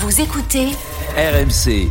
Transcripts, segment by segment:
Vous écoutez RMC.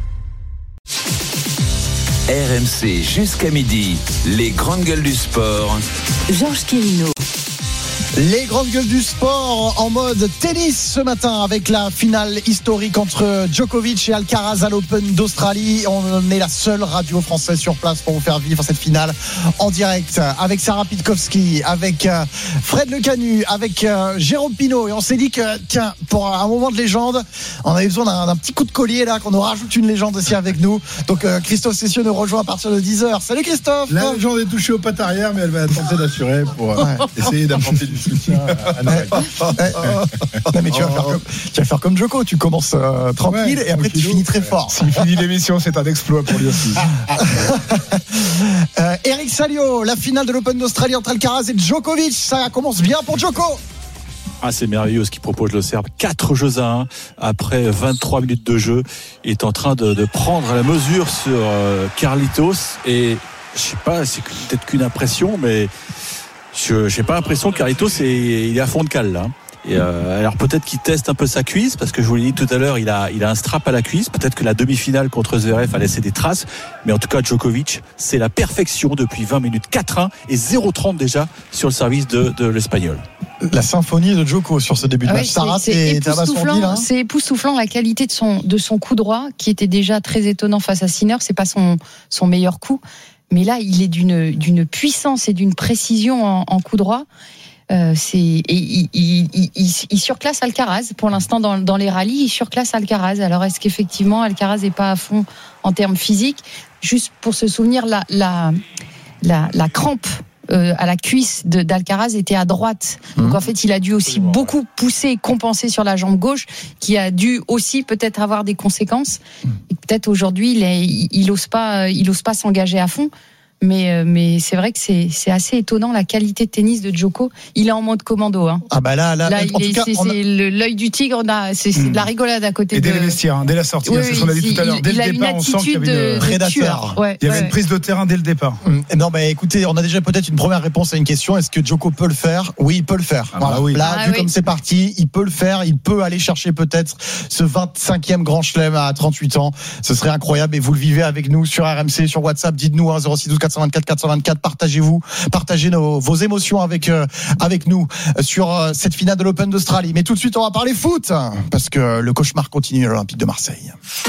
RMC jusqu'à midi, les grandes gueules du sport. Georges Quirino. Les grandes gueules du sport en mode tennis ce matin avec la finale historique entre Djokovic et Alcaraz à l'Open d'Australie. On est la seule radio française sur place pour vous faire vivre cette finale en direct avec Sarah Pitkowski, avec Fred Le Canu, avec Jérôme Pinault. Et on s'est dit que, tiens, pour un moment de légende, on avait besoin d'un petit coup de collier là, qu'on nous rajoute une légende aussi avec nous. Donc Christophe Cessieux nous rejoint à partir de 10h. Salut Christophe. La légende est touchée aux pattes arrière, mais elle va tenter d'assurer pour essayer d'apporter du soutien à Noël. Non, mais tu vas faire comme Djoko, tu commences tranquille et après tu finis très fort. S'il finit l'émission, c'est un exploit pour lui aussi. Eric Salio, la finale de l'Open d'Australie entre Alcaraz et Djokovic, ça commence bien pour Djoko. Ah, c'est merveilleux ce qu'il propose le Serbe. 4 jeux à 1 après 23 minutes de jeu. Il est en train de prendre la mesure sur Carlitos. Et je sais pas, c'est peut-être qu'une impression, mais je n'ai pas l'impression que Carlitos il est à fond de cale là. Et alors peut-être qu'il teste un peu sa cuisse, parce que je vous l'ai dit tout à l'heure, il a un strap à la cuisse. Peut-être que la demi-finale contre Zverev a laissé des traces, mais en tout cas Djokovic, c'est la perfection depuis 20 minutes, 4-1 et 0-30 déjà sur le service de l'Espagnol. La symphonie de Djoko sur ce début de match. Sarah, c'est époustouflant la qualité de son coup droit, qui était déjà très étonnant face à Sinner. C'est pas son meilleur coup, mais là il est d'une puissance et d'une précision en coup droit. Il surclasse Alcaraz pour l'instant dans les rallyes. Il surclasse Alcaraz. Alors est-ce qu'effectivement Alcaraz n'est pas à fond en termes physiques? Juste pour se souvenir, la crampe à la cuisse d'Alcaraz était à droite. Donc en fait il a dû aussi beaucoup pousser et compenser sur la jambe gauche, qui a dû aussi peut-être avoir des conséquences. Et peut-être aujourd'hui il ose pas s'engager à fond. Mais c'est vrai que c'est assez étonnant la qualité de tennis de Djoko. Il est en mode commando. Hein. Ah bah là c'est l'œil du tigre. C'est de la rigolade à côté. Et dès les vestiaires, dès la sortie, c'est ce qu'on a dit tout à l'heure. Dès le départ, on sent qu'il y avait une prédateur. Il y avait une prise de terrain dès le départ. Non, mais écoutez, on a déjà peut-être une première réponse à une question. Est-ce que Djoko peut le faire? Oui, il peut le faire. Voilà. Oui. Là, comme c'est parti, il peut le faire. Il peut aller chercher peut-être ce 25e grand chelem à 38 ans. Ce serait incroyable. Et vous le vivez avec nous sur RMC, sur WhatsApp. Dites-nous 06 12 424 424. Partagez vos émotions avec nous sur cette finale de l'Open d'Australie. Mais tout de suite, on va parler foot parce que le cauchemar continue à l'Olympique de Marseille.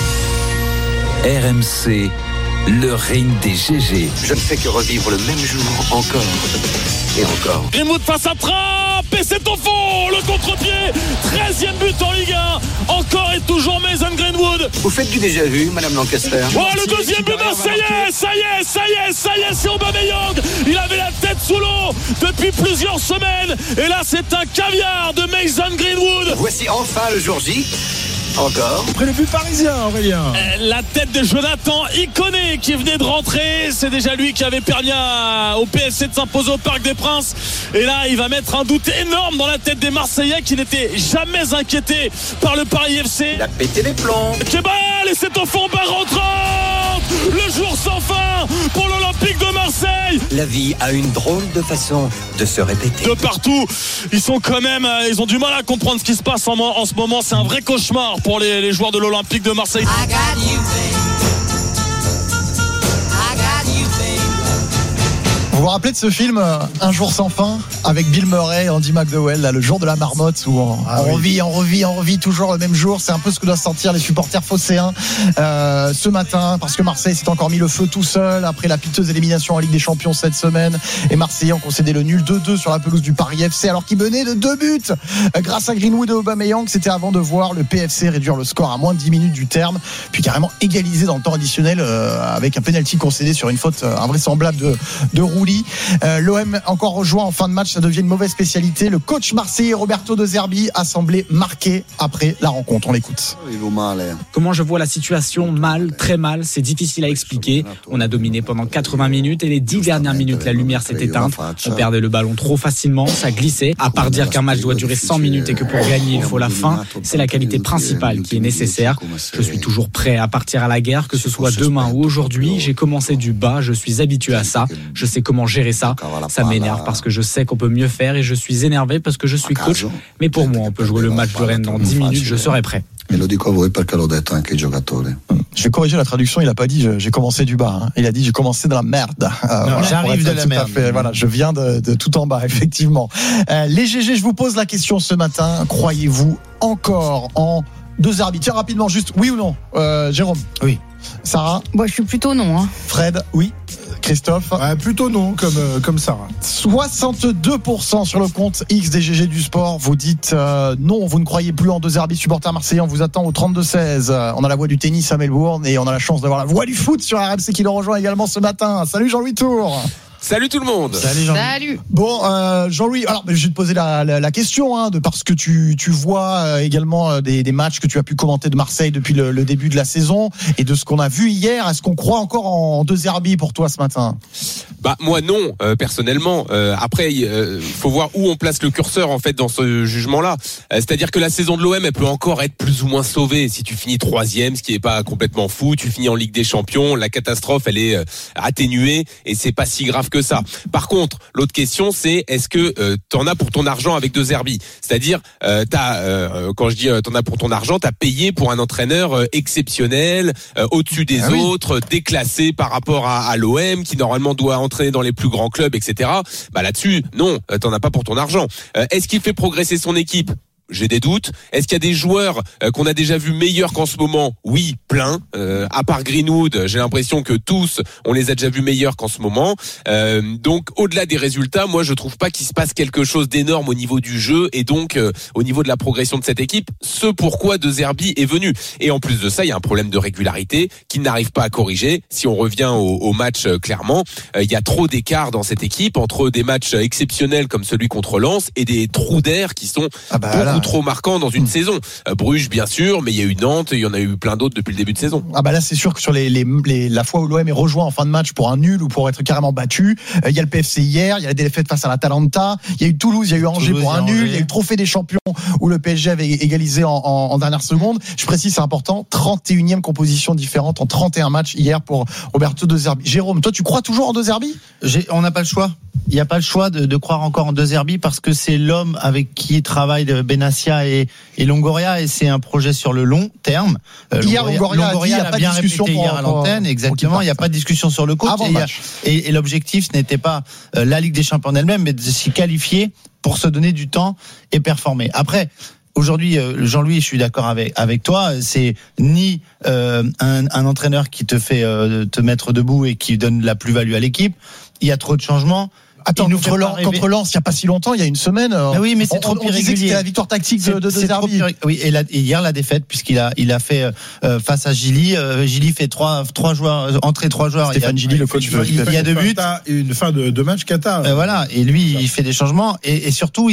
RMC, le règne des GG. Je ne fais que revivre le même jour encore et encore. Greenwood face à Trapp et c'est au fond, le contre-pied, 13e but en Ligue 1, encore et toujours Mason Greenwood. Vous faites du déjà vu, Madame Lancaster? Oh, le deuxième but marseillais, ça y est, c'est Aubameyang. Il avait la tête sous l'eau depuis plusieurs semaines et là c'est un caviar de Mason Greenwood. Voici enfin le jour J. Encore. Après le but parisien, Aurélien. La tête de Jonathan Iconé qui venait de rentrer. C'est déjà lui qui avait permis au PSG de s'imposer au Parc des Princes. Et là, il va mettre un doute énorme dans la tête des Marseillais qui n'étaient jamais inquiétés par le Paris FC. Il a pété les plombs. Kebal, et c'est au fond, barre rentrante. Le jour sans fin pour l'Olympique de Marseille. La vie a une drôle de façon de se répéter. De partout, ils ont du mal à comprendre ce qui se passe en ce moment. C'est un vrai cauchemar pour les joueurs de l'Olympique de Marseille. Vous vous rappelez de ce film Un jour sans fin avec Bill Murray et Andy McDowell, là, le jour de la marmotte, où on revit toujours le même jour. C'est un peu ce que doivent sentir les supporters phocéens ce matin, parce que Marseille s'est encore mis le feu tout seul après la piteuse élimination en Ligue des Champions cette semaine. Et Marseillais ont concédé le nul 2-2 sur la pelouse du Paris FC, alors qu'ils menaient de 2 buts grâce à Greenwood et Aubameyang. C'était avant de voir le PFC réduire le score à moins de 10 minutes du terme, puis carrément égaliser dans le temps additionnel avec un penalty concédé sur une faute invraisemblable de Rouli. L'OM encore rejoint en fin de match, ça devient une mauvaise spécialité. Le coach marseillais Roberto De Zerbi a semblé marqué après la rencontre. On l'écoute. Comment je vois la situation? Mal, très mal, c'est difficile à expliquer. On a dominé pendant 80 minutes et les 10 dernières minutes, la lumière s'est éteinte. On perdait le ballon trop facilement, ça glissait. À part dire qu'un match doit durer 100 minutes et que pour gagner il faut la fin, c'est la qualité principale qui est nécessaire. Je suis toujours prêt à partir à la guerre, que ce soit demain ou aujourd'hui. J'ai commencé du bas, je suis habitué à ça. Je sais comment gérer ça. Ça m'énerve parce que je sais qu'on peut mieux faire et je suis énervé parce que je suis coach. Mais pour moi, on peut jouer le match de Rennes dans 10 minutes, je serai prêt. Me lo dico a voi perché l'ho detto anche ai giocatori. Je vais corriger la traduction, il a pas dit j'ai commencé du bas, hein. Il a dit j'ai commencé dans la merde. Voilà, j'arrive de la merde. Voilà, je viens de tout en bas, effectivement. Les GG, je vous pose la question ce matin, croyez-vous encore en deux arbitres? Tiens, rapidement, juste oui ou non, Jérôme? Oui. Sarah? Moi, je suis plutôt non. Hein. Fred? Oui. Christophe? Plutôt non, comme Sarah. 62% sur le compte X des GG du sport. Vous dites non, vous ne croyez plus en deux arbitres. Supporters marseillais, on vous attend au 32-16. On a la voix du tennis à Melbourne et on a la chance d'avoir la voix du foot sur RMC qui le rejoint également ce matin. Salut Jean-Louis Tour. Salut tout le monde. Salut Jean-Louis. Salut. Bon, Jean-Louis, alors je vais te poser la question, hein, de parce que tu vois également des matchs que tu as pu commenter de Marseille depuis le début de la saison et de ce qu'on a vu hier. Est-ce qu'on croit encore en deux herbies pour toi ce matin? Bah moi non, personnellement. Après, faut voir où on place le curseur en fait dans ce jugement-là. C'est-à-dire que la saison de l'OM, elle peut encore être plus ou moins sauvée. Si tu finis 3e, ce qui est pas complètement fou, tu finis en Ligue des Champions, la catastrophe, elle est atténuée et c'est pas si grave que ça. Par contre, l'autre question, c'est est-ce que t'en as pour ton argent avec deux herbies? C'est-à-dire, quand je dis t'en as pour ton argent, t'as payé pour un entraîneur exceptionnel, au-dessus des autres, déclassé par rapport à l'OM, qui normalement doit entraîner dans les plus grands clubs, etc. Bah là-dessus, non, t'en as pas pour ton argent. Est-ce qu'il fait progresser son équipe? J'ai des doutes. Est-ce qu'il y a des joueurs qu'on a déjà vus meilleurs qu'en ce moment? Oui, plein. À part Greenwood, j'ai l'impression que tous, on les a déjà vus meilleurs qu'en ce moment. Donc, au-delà des résultats, moi, je trouve pas qu'il se passe quelque chose d'énorme au niveau du jeu et donc au niveau de la progression de cette équipe. Ce pourquoi De Zerbi est venu. Et en plus de ça, il y a un problème de régularité qu'il n'arrive pas à corriger. Si on revient au match, clairement, il y a trop d'écart dans cette équipe entre des matchs exceptionnels comme celui contre Lens et des trous d'air qui sont trop marquant dans une saison. Bruges bien sûr, mais il y a eu Nantes, il y en a eu plein d'autres depuis le début de saison. Ah bah là c'est sûr que sur la fois où l'OM est rejoint en fin de match pour un nul ou pour être carrément battu, il y a le PFC hier, il y a la défaite face à l'Atalanta, il y a eu Toulouse, il y a eu Angers pour un nul, il y a eu le trophée des champions où le PSG avait égalisé en dernière seconde. Je précise, c'est important, 31e composition différente en 31 matchs hier pour Roberto De Zerbi. Jérôme, toi tu crois toujours en De Zerbi? On n'a pas le choix. Il n'y a pas le choix de croire encore en De Zerbi parce que c'est l'homme avec qui travaille Benassia et Longoria et c'est un projet sur le long terme. Hier, Longoria a bien répété hier à l'antenne, exactement. Il n'y a pas de discussion sur le coach. Et l'objectif, ce n'était pas la Ligue des Champions en elle-même, mais de s'y qualifier pour se donner du temps et performer. Après, aujourd'hui, Jean-Louis, je suis d'accord avec toi. C'est ni un entraîneur qui te fait te mettre debout et qui donne la plus-value à l'équipe. Il y a trop de changements. Attends, contre Lens, il n'y a pas si longtemps, il y a une semaine. Mais oui, mais c'est trop irrégulier. On disait que c'était la victoire tactique de Zerbi. Oui, et hier la défaite, puisqu'il a fait face à Gilly. Gilly fait trois joueurs, entrer 3 joueurs. Stéphane Gilly, le coach. Il y a 2 buts. Une fin de match cata. Voilà. Et lui, il fait des changements. Et surtout,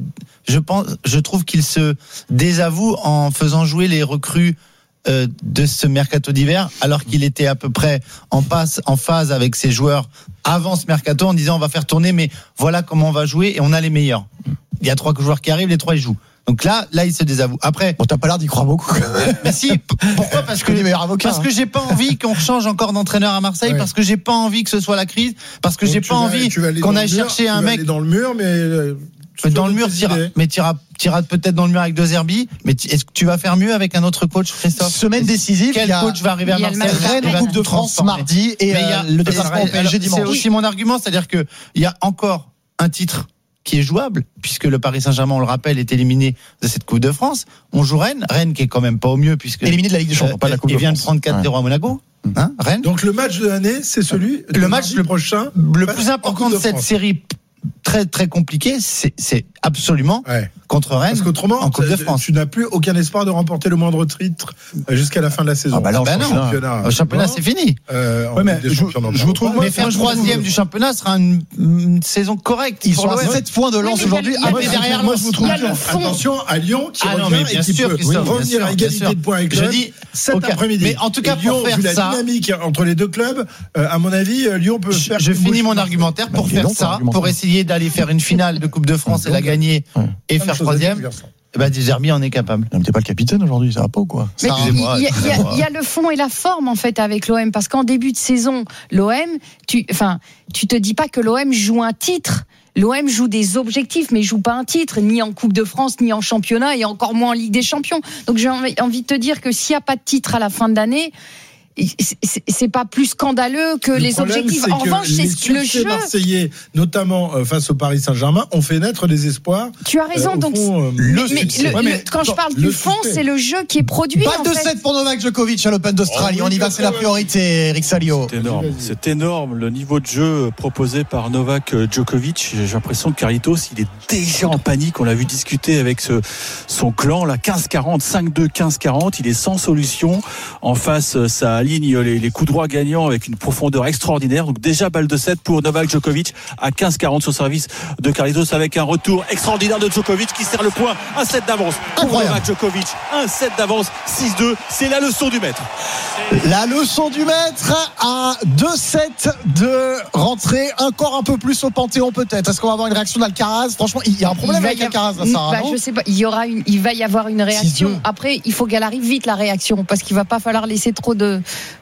je trouve qu'il se désavoue en faisant jouer les recrues de ce mercato d'hiver, alors qu'il était à peu près en phase avec ses joueurs avant ce mercato en disant on va faire tourner, mais voilà comment on va jouer et on a les meilleurs. Il y a 3 joueurs qui arrivent, les 3 ils jouent. Donc là, il se désavoue. Après, bon, t'as pas l'air d'y croire beaucoup. Mais si. Pourquoi? Parce que j'ai pas envie qu'on change encore d'entraîneur à Marseille, parce que j'ai pas envie que ce soit la crise, parce que j'ai pas envie qu'on aille chercher un mec dans le mur, dans le mur, t'iras peut-être dans le mur avec De Zerbi, mais est-ce que tu vas faire mieux avec un autre coach, Christophe? Semaine décisive. Quel coach va arriver à Marseille? Rennes, Coupe de France mardi et le déplacement au PSG dimanche. C'est aussi mon argument, c'est-à-dire que il y a encore un titre qui est jouable, puisque le Paris Saint-Germain, on le rappelle, est éliminé de cette Coupe de France. On joue Rennes qui est quand même pas au mieux, puisque éliminé de la Ligue des Champions, pas de la Coupe de France. Il vient de prendre 4-0 à Monaco. Rennes. Donc le match de l'année, c'est celui le match prochain, le plus important de cette série. Très très compliqué, c'est absolument contre Rennes. Parce qu'autrement, en Coupe de France, tu n'as plus aucun espoir de remporter le moindre titre jusqu'à la fin de la saison. Le championnat c'est fini. Mais je vous trouve mais faire 3e du championnat sera une saison correcte. Ils sont à 7 points de Lens aujourd'hui. Derrière Lens, je vous trouve attention à Lyon qui revient et qui peut revenir à égalité de points avec Lyon cet après-midi. Mais en tout cas, Lyon, pour faire vu la dynamique entre les deux clubs, à mon avis, Lyon peut faire. Je finis mon argumentaire pour faire ça, pour essayer d'aller faire une finale de Coupe de France et la gagner et faire 3e. De Zerbi en est capable. T'es pas le capitaine aujourd'hui, ça va pas ou quoi? Mais il y a le fond et la forme en fait avec l'OM, parce qu'en début de saison, l'OM, tu te dis pas que l'OM joue un titre. L'OM joue des objectifs, mais joue pas un titre, ni en Coupe de France, ni en championnat, et encore moins en Ligue des Champions. Donc j'ai envie de te dire que s'il n'y a pas de titre à la fin de l'année, c'est pas plus scandaleux que les objectifs. En revanche, c'est le jeu. Les Marseillais, notamment face au Paris Saint-Germain, ont fait naître des espoirs. Tu as raison. Donc, quand je parle du fond, c'est le jeu qui est produit. Pas de 7 pour Novak Djokovic à l'Open d'Australie. On y va, c'est la priorité, Eric Salio. C'est énorme le niveau de jeu proposé par Novak Djokovic. J'ai l'impression que Carlitos, il est déjà en panique. On l'a vu discuter avec son clan, là, 15-40, 5-2, 15-40. Il est sans solution. En face, ça aligne les coups droits gagnants avec une profondeur extraordinaire. Donc déjà balle de 7 pour Novak Djokovic à 15-40 sur service de Carlitos, avec un retour extraordinaire de Djokovic qui sert le point. Un 7 d'avance pour Novak Djokovic. Un 7 d'avance, 6-2. C'est la leçon du maître. La leçon du maître à 2-7 de rentrer encore un peu plus au Panthéon peut-être. Est-ce qu'on va avoir une réaction d'Alcaraz? Franchement, il y a un problème avec Alcaraz, Sarah, non? Je sais pas. Il va y avoir une réaction. 6-2. Après, il faut qu'elle arrive vite, la réaction, parce qu'il va pas falloir laisser trop de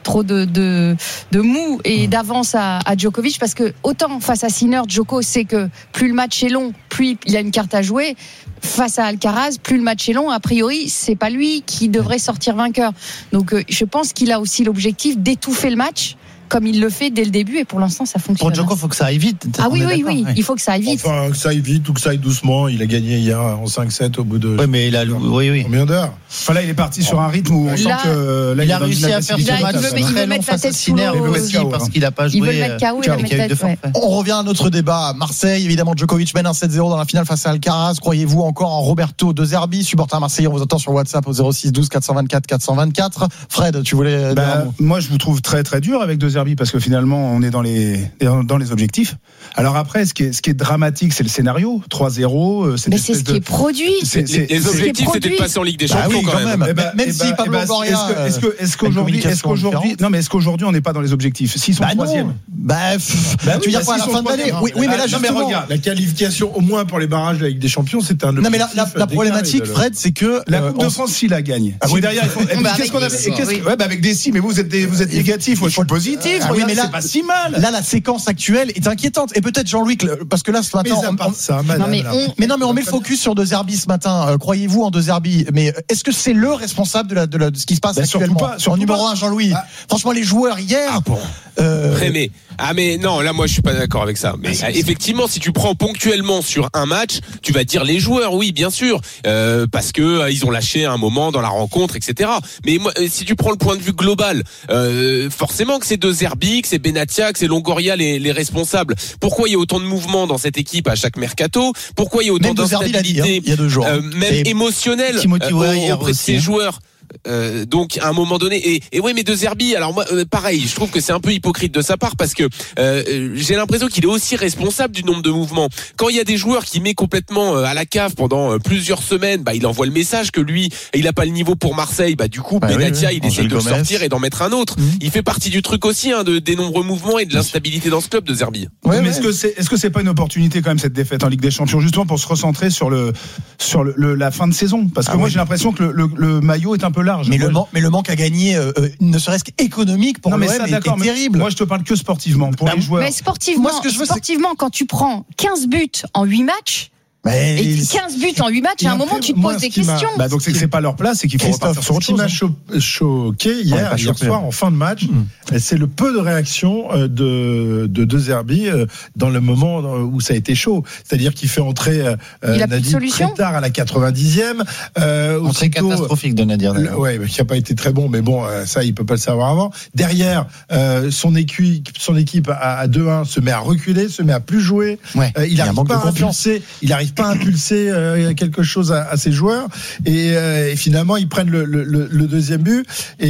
mou et d'avance à Djokovic, parce que autant face à Sinner, Djoko sait que plus le match est long, plus il a une carte à jouer. Face à Alcaraz, plus le match est long, a priori, c'est pas lui qui devrait sortir vainqueur. Donc, je pense qu'il a aussi l'objectif d'étouffer le match, comme il le fait dès le début, et pour l'instant ça fonctionne. Pour Djoko, il faut que ça aille vite. Ah oui, il faut que ça aille vite. Enfin, que ça aille vite ou que ça aille doucement. Il a gagné hier en 5-7 au bout de. Oui, mais il a. Combien d'heures? Enfin, là, il est parti sur un rythme où on sent que il a réussi à faire ce match très long face à Sinner aussi, parce qu'il n'a pas joué. Il veut le mettre KO, il va mettre tête. On revient à notre débat. Marseille, évidemment, Djokovic mène un 7-0 dans la finale face à Alcaraz. Croyez-vous encore en Roberto De Zerbi, supporter marseillais? On vous attend sur WhatsApp au 06 12 424 424. Fred, tu voulais dire un mot? Moi, je vous trouve très très dur avec De Zerbi, parce que finalement on est dans les objectifs. Alors après, ce qui est dramatique, c'est le scénario. 3-0. Mais c'est ce qui est produit. Les objectifs, c'était de passer en Ligue des Champions quand même. Même si Pablo Longoria. Est-ce qu'aujourd'hui, on n'est pas dans les objectifs? S'ils sont troisième. Tu veux dire quoi à la fin de l'année? Oui, mais là, justement, la qualification, au moins pour les barrages de la Ligue des Champions, c'est un. Non, mais la problématique, Fred, c'est que la Coupe de France, s'il la gagne. Derrière, qu'est-ce qu'on a? Avec des si, mais vous êtes négatif. Moi, je suis positif. Oui, mais là, c'est pas si mal. Là, la séquence actuelle est inquiétante. Et peut-être Jean-Louis, parce que là, ce matin, mais on met le focus sur De Zerbi ce matin. Croyez-vous en De Zerbi? Mais est-ce que c'est le responsable de ce qui se passe actuellement? En numéro 1, Jean-Louis. Franchement, les joueurs hier. Mais non, là moi je suis pas d'accord avec ça. Mais effectivement, si tu prends ponctuellement sur un match, tu vas dire les joueurs, oui, bien sûr, parce que ils ont lâché un moment dans la rencontre, etc. Mais moi, si tu prends le point de vue global, forcément que c'est De Zerbi, que c'est Benatia, que c'est Longoria les responsables. Pourquoi il y a autant de mouvements dans cette équipe à chaque mercato? Pourquoi il y a autant d'instabilité, il y a 2 jours, même émotionnelle auprès de ces joueurs? Donc à un moment donné, et oui, mais De Zerbi, alors moi pareil, je trouve que c'est un peu hypocrite de sa part, parce que j'ai l'impression qu'il est aussi responsable du nombre de mouvements. Quand il y a des joueurs qui met complètement à la cave pendant plusieurs semaines, il envoie le message que lui il a pas le niveau pour Marseille, du coup Benatia il essaie de le sortir et d'en mettre un autre. Il fait partie du truc aussi, des nombreux mouvements et de l'instabilité dans ce club, De Zerbi. Mais est-ce que c'est pas une opportunité quand même, cette défaite en Ligue des Champions, justement pour se recentrer sur la fin de saison? Parce que moi j'ai l'impression que le maillot est un peu large. Mais le manque à gagner, ne serait-ce qu'économique pour l'OM, est terrible. Moi, je te parle que sportivement, pour les joueurs. Mais sportivement, quand tu prends 15 buts en 8 matchs, et 15 buts en 8 matchs, à un moment, tu te poses des questions. Donc, c'est pas leur place et qu'il faut repartir sur autre chose. Ce qui m'a choqué hier soir, en fin de match, c'est le peu de réaction de Zerbi dans le moment où ça a été chaud. C'est-à-dire qu'il fait entrer Nadir très tard à la 90e. Entrée catastrophique de Nadir. Ouais, qui n'a pas été très bon, mais bon, ça, il peut pas le savoir avant. Derrière, son équipe à 2-1 se met à reculer, se met à plus jouer. Il n'arrive pas à impulser. Il arrive pas à impulser quelque chose à ses joueurs, et finalement ils prennent le deuxième but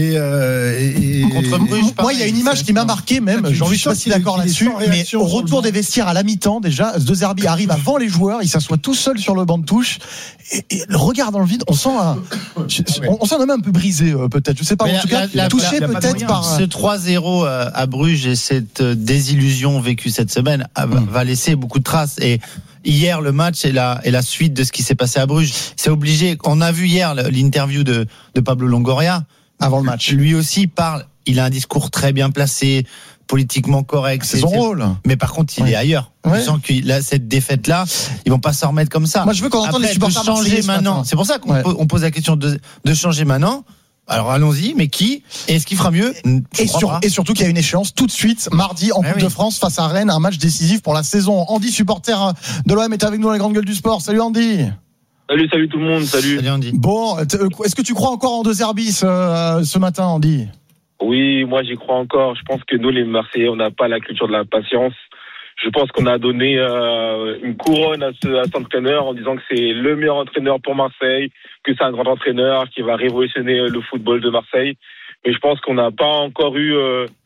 contre Bruges. Moi, il y a une image qui m'a marqué, même Jean-Louis, je suis pas si d'accord là-dessus, mais au retour des vestiaires à la mi-temps, déjà De Zerbi arrive avant les joueurs, il s'assoit tout seul sur le banc de touche et le regard dans le vide, on sent même un peu brisé, peut-être, je sais pas, en tout cas touché peut-être par ce 3-0 à Bruges, et cette désillusion vécue cette semaine va laisser beaucoup de traces. Et hier, le match est la suite de ce qui s'est passé à Bruges. C'est obligé. On a vu hier l'interview de Pablo Longoria avant le match. Lui aussi parle. Il a un discours très bien placé, politiquement correct. C'est son rôle. Mais par contre, il est ailleurs. Ouais. Je sens que cette défaite-là, ils vont pas s'en remettre comme ça. Moi, je veux qu'on entende les supporters changer maintenant. C'est pour ça qu'on pose la question de changer maintenant. Alors allons-y, mais qui ? Est-ce qu'il fera mieux ? Et surtout qu'il y a une échéance tout de suite, mardi, en Coupe de France face à Rennes, un match décisif pour la saison. Andy, supporter de l'OM, est avec nous dans la grande gueule du sport. Salut Andy. Salut tout le monde, salut Andy. Bon, est-ce que tu crois encore en De Zerbi ce matin, Andy ? Oui, moi j'y crois encore. Je pense que nous les Marseillais, on n'a pas la culture de la patience. Je pense qu'on a donné une couronne à cet entraîneur en disant que c'est le meilleur entraîneur pour Marseille, que c'est un grand entraîneur qui va révolutionner le football de Marseille. Mais je pense qu'on n'a pas encore eu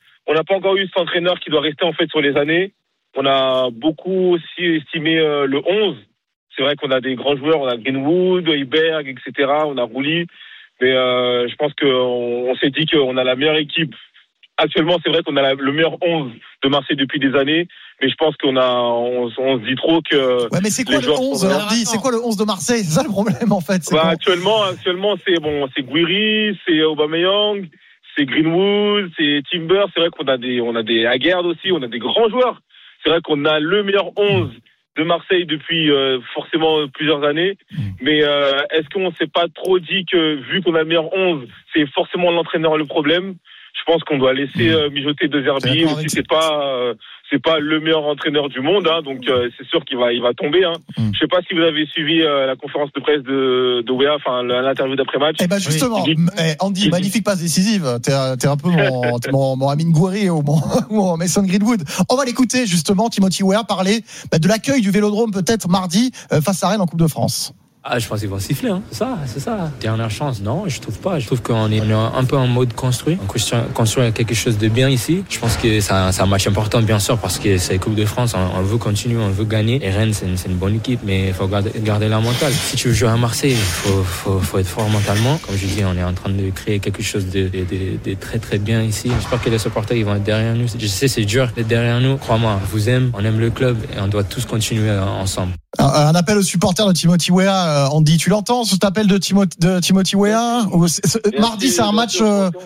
cet entraîneur qui doit rester en fait sur les années. On a beaucoup aussi estimé le 11. C'est vrai qu'on a des grands joueurs, on a Greenwood, Heiberg, etc. On a Rouli. Mais je pense qu'on s'est dit qu'on a la meilleure équipe. Actuellement, c'est vrai qu'on a le meilleur 11 de Marseille depuis des années, mais je pense on se dit trop que. Ouais, mais c'est quoi le 11, Andy ? C'est quoi le 11 de Marseille ? C'est ça le problème, en fait. Actuellement, c'est Guiri, c'est Aubameyang, c'est Greenwood, c'est Timber. C'est vrai qu'on a des Aguerd aussi, on a des grands joueurs. C'est vrai qu'on a le meilleur 11 de Marseille depuis forcément plusieurs années. Mais est-ce qu'on s'est pas trop dit que, vu qu'on a le meilleur 11, c'est forcément l'entraîneur le problème ? Je pense qu'on doit laisser mijoter De Zerbi, même si c'est pas le meilleur entraîneur du monde, hein, donc c'est sûr qu'il va tomber. Hein. Je sais pas si vous avez suivi la conférence de presse de Wea, enfin l'interview d'après-match. Eh ben justement, Andy, magnifique passe décisive. T'es un peu mon Amine Gouiri ou mon Mason Greenwood. On va l'écouter justement, Timothy Weah parler de l'accueil du Vélodrome peut-être mardi face à Rennes en Coupe de France. Ah, je pense qu'ils vont siffler, hein. C'est ça. Dernière chance, non, je trouve pas. Je trouve qu'on est un peu en mode construit. On construit quelque chose de bien ici. Je pense que c'est un match important, bien sûr, parce que c'est la Coupe de France. On veut continuer, on veut gagner. Et Rennes, c'est une bonne équipe, mais il faut garder la mentale. Si tu veux jouer à Marseille, il faut être fort mentalement. Comme je dis, on est en train de créer quelque chose de très très bien ici. J'espère que les supporters ils vont être derrière nous. Je sais, c'est dur d'être derrière nous. Crois-moi, on vous aime, on aime le club et on doit tous continuer ensemble. Un appel aux supporters de Timothy Weah, Andy, tu l'entends cet appel de Timothy Weah ? Mardi, c'est un match pivot ?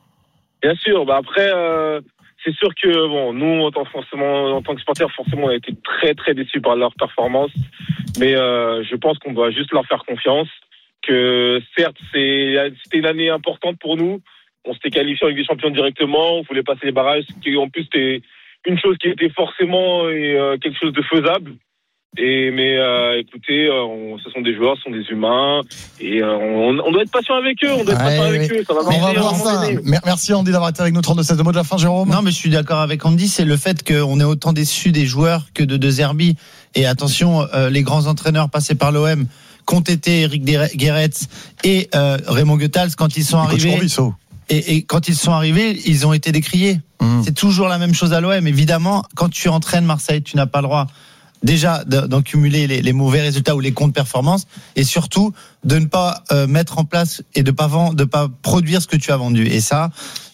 Bien sûr, après, c'est sûr que nous, en tant que supporters, forcément, on a été très très déçus par leur performance, mais je pense qu'on doit juste leur faire confiance, que certes, c'était une année importante pour nous, on s'était qualifié en Ligue des Champions directement, on voulait passer les barrages, en plus c'était une chose qui était forcément quelque chose de faisable. Mais écoutez, ce sont des joueurs, ce sont des humains, et on doit être patient avec eux. Ça va on va voir ça. Merci Andy d'avoir été avec nous. 32-16 de mot de la fin, Jérôme. Non, mais je suis d'accord avec Andy. C'est le fait qu'on est autant déçu des joueurs que de Zerbi. Et attention, les grands entraîneurs passés par l'OM, qu'ont été Eric Guéretz et Raymond Goethals, quand ils sont arrivés. Et quand ils sont arrivés, ils ont été décriés. C'est toujours la même chose à l'OM. Évidemment, quand tu entraînes Marseille, tu n'as pas le droit déjà d'en cumuler les mauvais résultats ou les contre-performances, et surtout de ne pas mettre en place et de pas produire ce que tu as vendu. Et ça,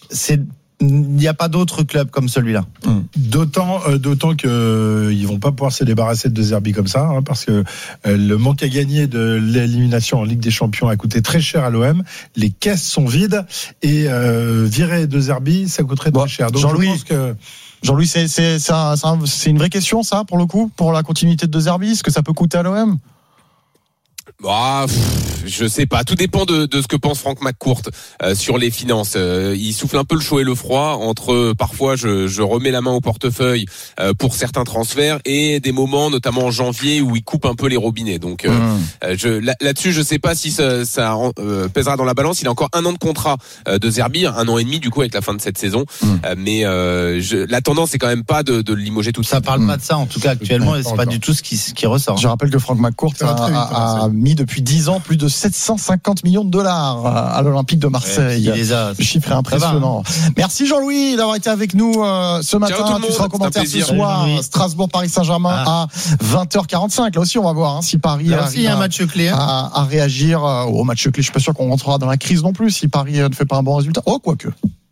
il n'y a pas d'autre club comme celui-là. D'autant qu'ils vont pas pouvoir se débarrasser de Zerbi comme ça, hein, parce que le manque à gagner de l'élimination en Ligue des Champions a coûté très cher à l'OM. Les caisses sont vides et virer de Zerbi, ça coûterait très cher. Donc Jean-Louis, c'est une vraie question, ça, pour le coup, pour la continuité de Zerbi, ce que ça peut coûter à l'OM ? Je sais pas, tout dépend de ce que pense Franck McCourt sur les finances. Il souffle un peu le chaud et le froid entre parfois je remets la main au portefeuille pour certains transferts et des moments notamment en janvier où il coupe un peu les robinets. Donc là-dessus je sais pas si ça pèsera dans la balance. Il a encore 1 an de contrat de Zerbi, 1 an et demi du coup avec la fin de cette saison. Mais la tendance c'est quand même pas de limoger tout ça. Ça parle pas de ça en tout cas actuellement et c'est pas du tout ce qui ressort. Je rappelle que Franck McCourt a mis depuis 10 ans plus de 750 millions de dollars à l'Olympique de Marseille. Le chiffre est impressionnant. Merci Jean-Louis d'avoir été avec nous ce matin. Tu seras en commentaire ce soir. Strasbourg-Paris Saint-Germain à 20h45. Là aussi, on va voir si Paris arrive un match clé, à réagir au match clé. Je suis pas sûr qu'on rentrera dans la crise non plus si Paris ne fait pas un bon résultat. Oh, quoique.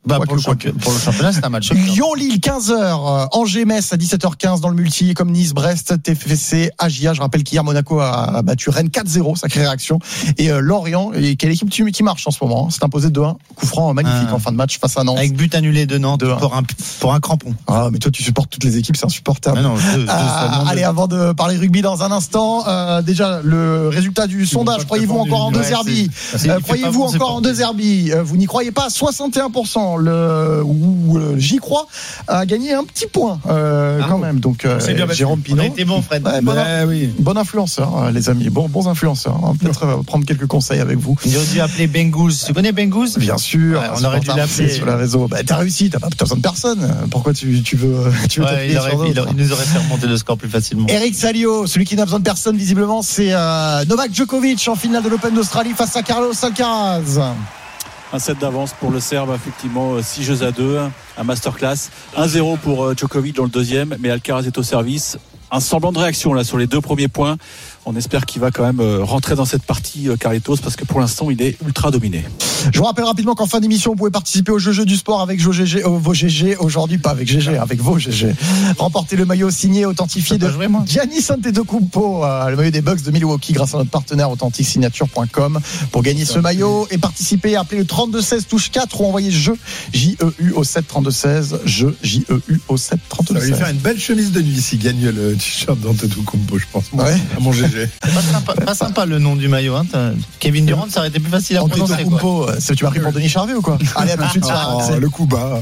Pour le championnat, c'est un match. Lyon-Lille, 15h. Angers-Metz à 17h15 dans le multi, comme Nice-Brest, TFC, AGIA. Je rappelle qu'hier, Monaco a battu Rennes 4-0, sacrée réaction. Et Lorient, qui est l'équipe qui marche en ce moment, s'est imposé 2-1. Coup franc magnifique en fin de match face à Nantes. Avec but annulé de Nantes pour un crampon. Ah, mais toi, tu supportes toutes les équipes, c'est insupportable. Non, allez, avant de parler rugby dans un instant, déjà, le résultat du sondage, croyez-vous encore en 2 Zerbi? Croyez-vous encore en 2 Zerbi? Vous n'y croyez pas? 61%. J'y crois, a gagné un petit point quand même. Donc Jérôme Pinot. On a été bon, Fred. Bon influenceur, les amis. Bons influenceurs. On va peut-être prendre quelques conseils avec vous. Il aurait dû appeler Bengals. Tu connais Bengals? Bien sûr. On aurait dû l'appeler sur la réseau. T'as réussi, t'as pas besoin de personne. Pourquoi tu veux t'appuyer sur d'autres? Il nous aurait fait remonter le score plus facilement. Eric Salio, celui qui n'a besoin de personne visiblement, c'est Novak Djokovic en finale de l'Open d'Australie face à Carlos Alcaraz. Un set d'avance pour le Serbe, effectivement, 6-2, un masterclass. 1-0 pour Djokovic dans le deuxième, mais Alcaraz est au service. Un semblant de réaction là sur les 2 premiers points. On espère qu'il va quand même rentrer dans cette partie, Carlitos, parce que pour l'instant, il est ultra dominé. Je vous rappelle rapidement qu'en fin d'émission, vous pouvez participer au jeu du sport avec vos GG. Aujourd'hui, pas avec GG, avec vos GG. Remportez le maillot signé, authentifié de Giannis Antetokounmpo, le maillot des Bucks de Milwaukee, grâce à notre partenaire authentiquesignature.com. Pour gagner ce maillot et participer, appelez le 3216 touche 4 ou envoyez jeu JEU au 7 3216. Jeu JEU au 7 3216. Ça va lui faire une belle chemise de nuit s'il gagne le t-shirt d'Antetokounmpo, je pense. Ouais. À mon GG. Pas sympa le nom du maillot. Kevin Durant, ça aurait été plus facile à prononcer. Tu m'as pris pour Denis Charvet ou quoi? Allez, à tout de suite. Le coup bas.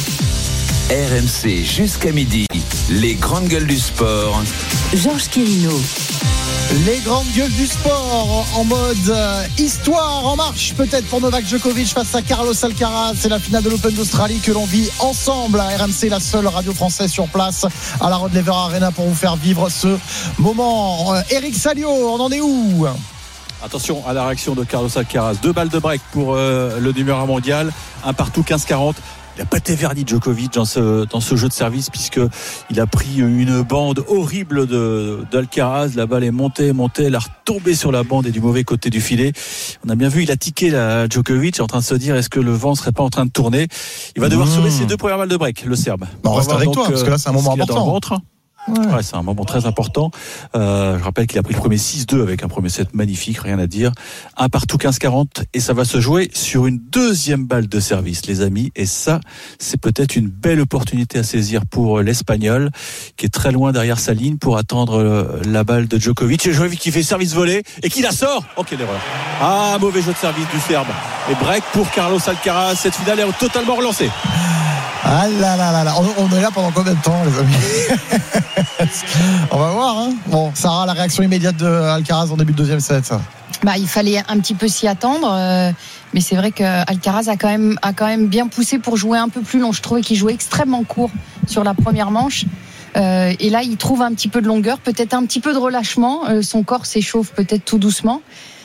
RMC jusqu'à midi. Les grandes gueules du sport. Georges Quirino. Les grandes gueules du sport en mode histoire en marche peut-être pour Novak Djokovic face à Carlos Alcaraz. C'est la finale de l'Open d'Australie que l'on vit ensemble à RMC, la seule radio française sur place à la Rod Laver Arena pour vous faire vivre ce moment. Eric Salio, on en est où? Attention à la réaction de Carlos Alcaraz. 2 balles de break pour le numéro 1 mondial. Un partout, 15-40. Il n'a pas été verni Djokovic dans ce jeu de service, puisqu'il a pris une bande horrible d'Alcaraz. La balle est montée, elle a retombé sur la bande et du mauvais côté du filet. On a bien vu, il a tiqué Djokovic en train de se dire, est-ce que le vent ne serait pas en train de tourner? Il va devoir sauver ses 2 premières balles de break, le Serbe. On reste avec toi, parce que là c'est un moment important. Ouais, c'est un moment très important. Je rappelle qu'il a pris le premier 6-2 avec un premier set magnifique, rien à dire. Un partout, 15-40, et ça va se jouer sur une 2e balle de service, les amis. Et ça, c'est peut-être une belle opportunité à saisir pour l'Espagnol, qui est très loin derrière sa ligne pour attendre la balle de Djokovic. Et Djokovic qui fait service volé et qui la sort. Oh, quelle erreur. Ah, mauvais jeu de service du Serbe. Et break pour Carlos Alcaraz. Cette finale est totalement relancée. Ah là là là là, on est là pendant combien de temps, les amis? On va voir, hein. Bon, Sarah, la réaction immédiate de Alcaraz en début de 2e set. Il fallait un petit peu s'y attendre, mais c'est vrai qu'Alcaraz a quand même bien poussé pour jouer un peu plus long. Je trouvais qu'il jouait extrêmement court sur la première manche. Et là, il trouve un petit peu de longueur, peut-être un petit peu de relâchement. Son corps s'échauffe peut-être tout doucement.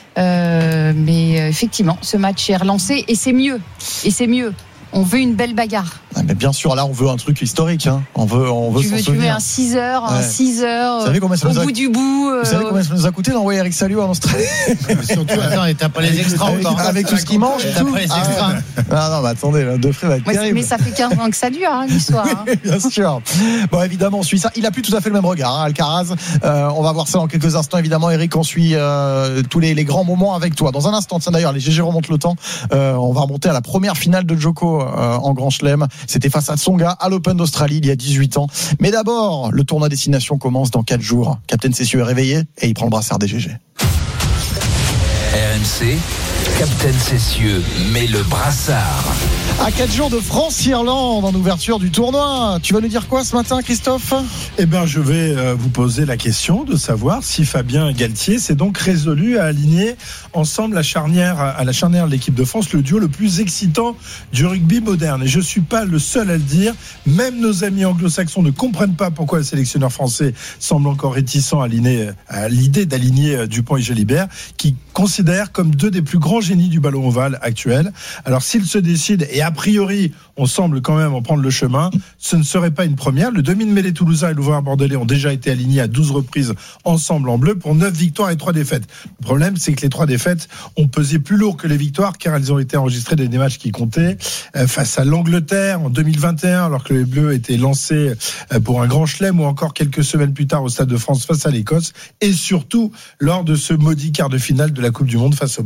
Mais effectivement, ce match est relancé et c'est mieux. On veut une belle bagarre. Mais bien sûr, là, on veut un truc historique. Hein. On veut s'en souvenir. Tu veux un 6h, au bout du bout. Vous savez combien ça nous a coûté d'envoyer Eric Salio en Australie? Surtout, attends, t'as pas les extras avec tout ce qu'il mange et tout. Pas les extras. Non, mais attendez, le frais va être terrible. Mais ça fait 15 ans que ça dure, l'histoire. Oui, bien sûr. Bon, évidemment, on suit ça. Il a plus tout à fait le même regard, Alcaraz. On va voir ça dans quelques instants. Évidemment, Eric, on suit tous les grands moments avec toi. Dans un instant, tiens, d'ailleurs, les GG remontent le temps. On va remonter à la première finale de Djoko en Grand Chelem. C'était face à Tsonga à l'Open d'Australie il y a 18 ans. Mais d'abord, le tournoi Destination commence dans 4 jours. Captain Cessieux est réveillé et il prend le brassard des GG. RMC, Captain Cessieux met le brassard. À 4 jours de France-Irlande en ouverture du tournoi. Tu vas nous dire quoi ce matin, Christophe? Je vais vous poser la question de savoir si Fabien Galtier s'est donc résolu à aligner ensemble à la charnière de l'équipe de France, le duo le plus excitant du rugby moderne. Et je ne suis pas le seul à le dire. Même nos amis anglo-saxons ne comprennent pas pourquoi le sélectionneur français semble encore réticent à l'idée d'aligner Dupont et Jalibert, qui considèrent comme 2 des plus grands génie du ballon ovale actuel. Alors s'il se décide, et a priori on semble quand même en prendre le chemin, ce ne serait pas une première. Le demi-mêlée toulousain et l'ouvreur bordelais ont déjà été alignés à 12 reprises ensemble en bleu pour 9 victoires et 3 défaites. Le problème, c'est que les 3 défaites ont pesé plus lourd que les victoires, car elles ont été enregistrées des matchs qui comptaient, face à l'Angleterre en 2021, alors que les Bleus étaient lancés pour un grand chelem, ou encore quelques semaines plus tard au Stade de France face à l'Écosse, et surtout lors de ce maudit quart de finale de la Coupe du Monde face au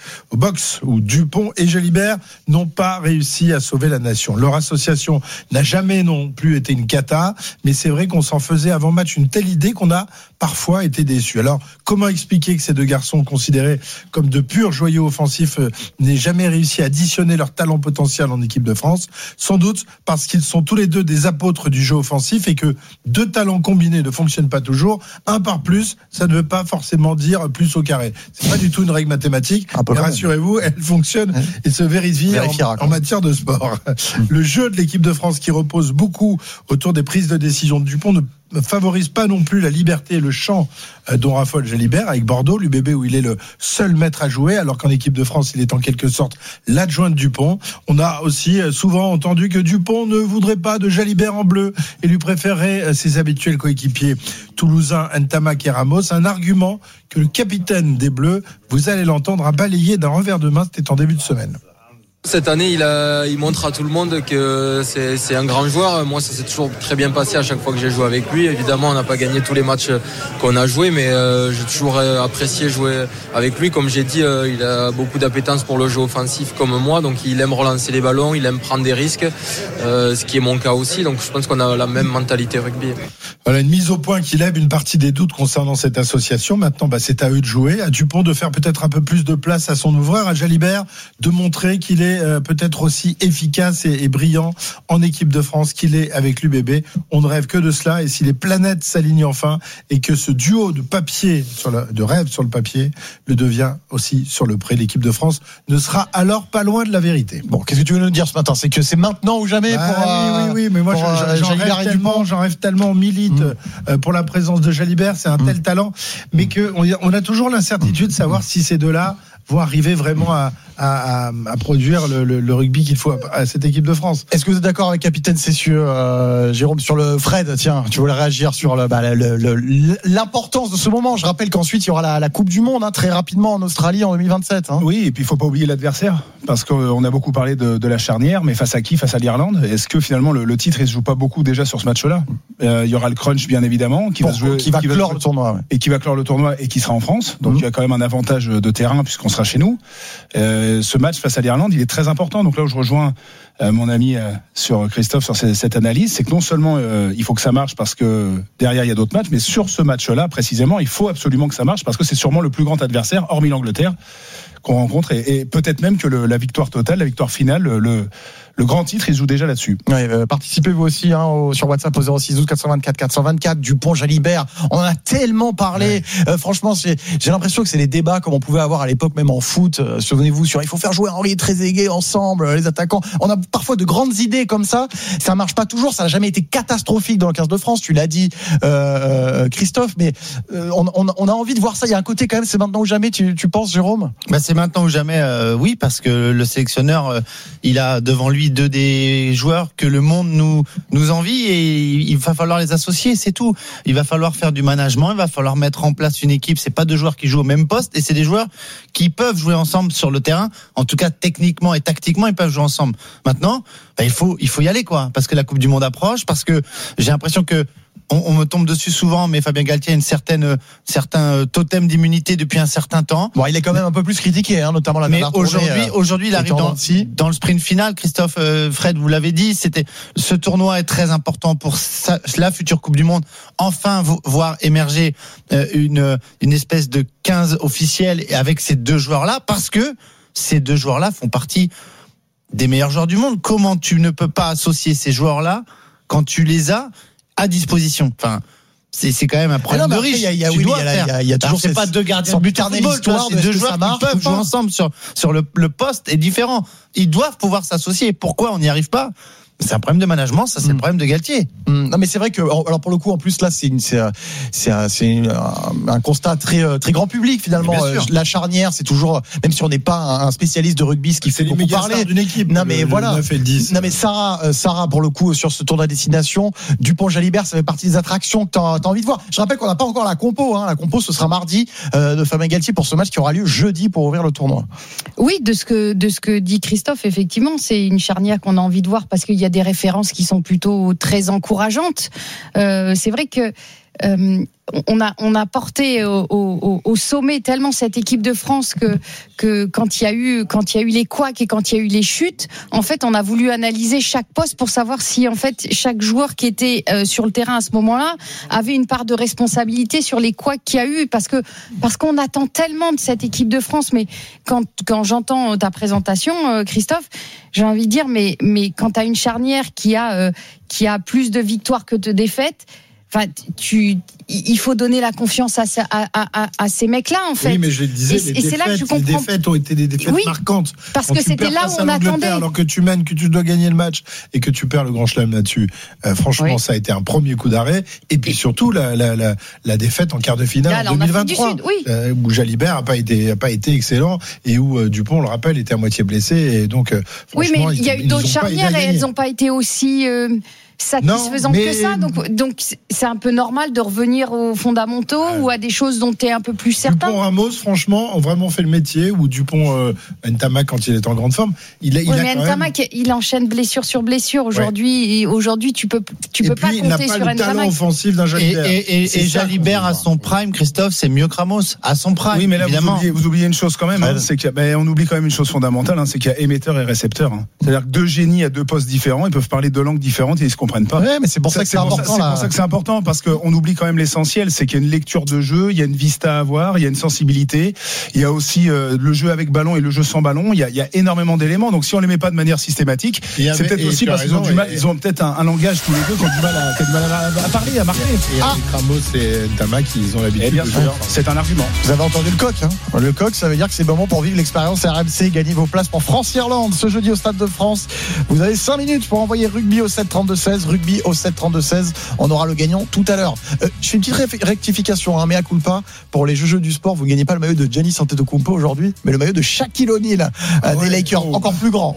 box, où Dupont et Jalibert n'ont pas réussi à sauver la nation. Leur association n'a jamais non plus été une cata, mais c'est vrai qu'on s'en faisait avant match une telle idée qu'on a parfois été déçus. Alors, comment expliquer que ces deux garçons, considérés comme de purs joyaux offensifs, n'aient jamais réussi à additionner leur talent potentiel en équipe de France? Sans doute parce qu'ils sont tous les deux des apôtres du jeu offensif, et que 2 talents combinés ne fonctionnent pas toujours. Un par plus, ça ne veut pas forcément dire plus au carré. C'est pas du tout une règle mathématique, mais rassurez-vous, elle fonctionne et se vérifie en matière de sport. Le jeu de l'équipe de France, qui repose beaucoup autour des prises de décision de Dupont, ne favorise pas non plus la liberté et le champ dont raffole Jalibert avec Bordeaux, l'UBB, où il est le seul maître à jouer, alors qu'en équipe de France, il est en quelque sorte l'adjoint de Dupont. On a aussi souvent entendu que Dupont ne voudrait pas de Jalibert en bleu et lui préférerait ses habituels coéquipiers toulousains Ntamak et Ramos, un argument que le capitaine des Bleus, vous allez l'entendre, a balayé d'un revers de main. C'était en début de semaine. Cette année, il montre à tout le monde que c'est un grand joueur. Moi, ça s'est toujours très bien passé à chaque fois que j'ai joué avec lui. Évidemment, on n'a pas gagné tous les matchs qu'on a joués, mais j'ai toujours apprécié jouer avec lui. Comme j'ai dit, il a beaucoup d'appétence pour le jeu offensif comme moi, donc il aime relancer les ballons, il aime prendre des risques, ce qui est mon cas aussi. Donc je pense qu'on a la même mentalité rugby. Voilà, une mise au point qui lève une partie des doutes concernant cette association. Maintenant, c'est à eux de jouer, à Dupont de faire peut-être un peu plus de place à son ouvreur, à Jalibert de montrer qu'il est peut-être aussi efficace et brillant en équipe de France qu'il est avec l'UBB. On ne rêve que de cela, et si les planètes s'alignent enfin, et que ce duo de papier, de rêve sur le papier, le devient aussi sur le pré, l'équipe de France ne sera alors pas loin de la vérité. Bon, qu'est-ce que tu veux nous dire ce matin? C'est que c'est maintenant ou jamais oui, mais moi j'en rêve tellement, on milite pour la présence de Jalibert, c'est un tel talent, mais qu'on a toujours l'incertitude de savoir si ces deux-là vont arriver vraiment à produire le rugby qu'il faut à cette équipe de France. Est-ce que vous êtes d'accord avec capitaine Cessieux, Jérôme, sur le Fred? Tiens, tu voulais réagir sur l'importance de ce moment. Je rappelle qu'ensuite il y aura la Coupe du Monde très rapidement en Australie en 2027. Oui, et puis il faut pas oublier l'adversaire, parce qu'on a beaucoup parlé de la charnière, mais face à qui? Face à l'Irlande. Est-ce que finalement le titre il se joue pas beaucoup déjà sur ce match-là? Il y aura le crunch bien évidemment qui va clore le tournoi, et qui va clore le tournoi et qui sera en France. Donc il y a quand même un avantage de terrain puisqu'on sera chez nous. Ce match face à l'Irlande, il est très important. Donc là où je rejoins mon ami sur Christophe sur cette analyse, c'est que non seulement il faut que ça marche parce que derrière il y a d'autres matchs, mais sur ce match-là précisément, il faut absolument que ça marche parce que c'est sûrement le plus grand adversaire, hormis l'Angleterre, qu'on rencontre, et peut-être même que la victoire totale, la victoire finale, le grand titre, il se joue déjà là-dessus. Participez vous aussi sur WhatsApp au 06 12 424 424. Dupont, Jalibert, on en a tellement parlé. Franchement, j'ai l'impression que c'est des débats comme on pouvait avoir à l'époque, même en foot. Souvenez-vous, sur il faut faire jouer Henry et Trezeguet ensemble, les attaquants. On a parfois de grandes idées comme ça. Ça marche pas toujours. Ça n'a jamais été catastrophique dans le 15 de France. Tu l'as dit, Christophe, mais on a envie de voir ça. Il y a un côté quand même, c'est maintenant ou jamais. Tu penses, Jérôme? C'est maintenant ou jamais, oui, parce que le sélectionneur, il a devant lui 2 des joueurs que le monde nous envie, et il va falloir les associer, c'est tout. Il va falloir faire du management, il va falloir mettre en place une équipe. C'est pas 2 joueurs qui jouent au même poste, et c'est des joueurs qui peuvent jouer ensemble sur le terrain. En tout cas, techniquement et tactiquement, ils peuvent jouer ensemble. Maintenant, il faut y aller, quoi, parce que la Coupe du Monde approche, parce que j'ai l'impression que on me tombe dessus souvent, mais Fabien Galtier a un certain totem d'immunité depuis un certain temps. Bon, il est quand même un peu plus critiqué, notamment la dernière tournée. Mais aujourd'hui, il arrive dans le sprint final. Christophe, Fred, vous l'avez dit, ce tournoi est très important pour la future Coupe du Monde. Enfin, voir émerger une espèce de 15 officiel avec ces 2 joueurs-là, parce que ces 2 joueurs-là font partie des meilleurs joueurs du monde. Comment tu ne peux pas associer ces joueurs-là quand tu les as à disposition? Enfin, c'est quand même un problème de riche. Il y a toujours, c'est pas 2 gardiens de football, c'est 2 joueurs qui peuvent jouer ensemble sur le poste est différent. Ils doivent pouvoir s'associer. Pourquoi on n'y arrive pas? C'est un problème de management, ça c'est le problème de Galtier. Non mais c'est vrai que alors pour le coup en plus là c'est un constat très très grand public finalement. La charnière c'est toujours, même si on n'est pas un spécialiste de rugby, ce qui fait beaucoup parler d'une équipe. Non mais voilà. 9 et le 10. Non mais Sarah pour le coup sur ce tournoi à destination, Dupont-Jalibert ça fait partie des attractions que t'as envie de voir. Je rappelle qu'on n'a pas encore la compo. La compo ce sera mardi de Fabien Galtier pour ce match qui aura lieu jeudi pour ouvrir le tournoi. Oui, de ce que dit Christophe, effectivement, c'est une charnière qu'on a envie de voir parce qu'il y a des références qui sont plutôt très encourageantes. C'est vrai que on a porté au sommet tellement cette équipe de France que quand il y a eu les couacs et quand il y a eu les chutes, en fait, on a voulu analyser chaque poste pour savoir si en fait chaque joueur qui était sur le terrain à ce moment-là avait une part de responsabilité sur les couacs qu'il y a eu, parce qu'on attend tellement de cette équipe de France. Mais quand j'entends ta présentation, Christophe, j'ai envie de dire mais quand tu as une charnière qui a plus de victoires que de défaites, enfin, il faut donner la confiance à ces mecs-là, en fait. Oui, mais je le disais, les défaites ont été des défaites marquantes. Parce que c'était là où on attendait. Alors que tu mènes, que tu dois gagner le match et que tu perds le Grand Chelem là-dessus. Franchement, ça a été un premier coup d'arrêt. Et puis surtout, la défaite en quart de finale en 2023. Du Sud, où Jalibert a pas été excellent et où Dupont, on le rappelle, était à moitié blessé. Et donc, oui, mais il y a eu d'autres charnières et elles n'ont pas été aussi satisfaisant que ça, donc c'est un peu normal de revenir aux fondamentaux ou à des choses dont tu es un peu plus certain. Dupont Ramos, franchement, ont vraiment fait le métier, ou Dupont Ntamak quand il est en grande forme. Ntamak, il enchaîne blessure sur blessure aujourd'hui, et aujourd'hui tu peux pas compter sur Ntamak. Il n'a pas le talent offensif d'un Jalibert. Et Jalibert à son prime, Christophe, c'est mieux que Ramos à son prime. Oui, mais là évidemment. Vous oubliez une chose quand même, c'est on oublie quand même une chose fondamentale, c'est qu'il y a émetteur et récepteur. C'est-à-dire que deux génies à deux postes différents, ils peuvent parler deux langues différentes et ils se comprennent pas. Ouais, mais c'est pour ça que c'est important. C'est pour ça que c'est important, parce qu'on oublie quand même l'essentiel, c'est qu'il y a une lecture de jeu, il y a une vista à avoir, il y a une sensibilité, il y a aussi le jeu avec ballon et le jeu sans ballon. Il y a énormément d'éléments. Donc si on les met pas de manière systématique, c'est peut-être aussi parce qu'ils ont du mal. Ils ont peut-être un langage tous les deux qui ont du mal à parler, à marquer. Et avec Ramos et Ntamak, ils ont l'habitude de jouer. C'est un argument. Vous avez entendu le coq, Le coq, ça veut dire que c'est le moment pour vivre l'expérience RMC, gagner vos places pour France-Irlande ce jeudi au Stade de France. Vous avez 5 minutes pour envoyer rugby au 732-16, rugby au 732-16. On aura le gagnant tout à l'heure. Je fais une petite rectification, mea culpa. Pour les jeux du sport, vous ne gagnez pas le maillot de Giannis Antetokounmpo aujourd'hui, mais le maillot de Shaquille O'Neal des Lakers. Encore plus grand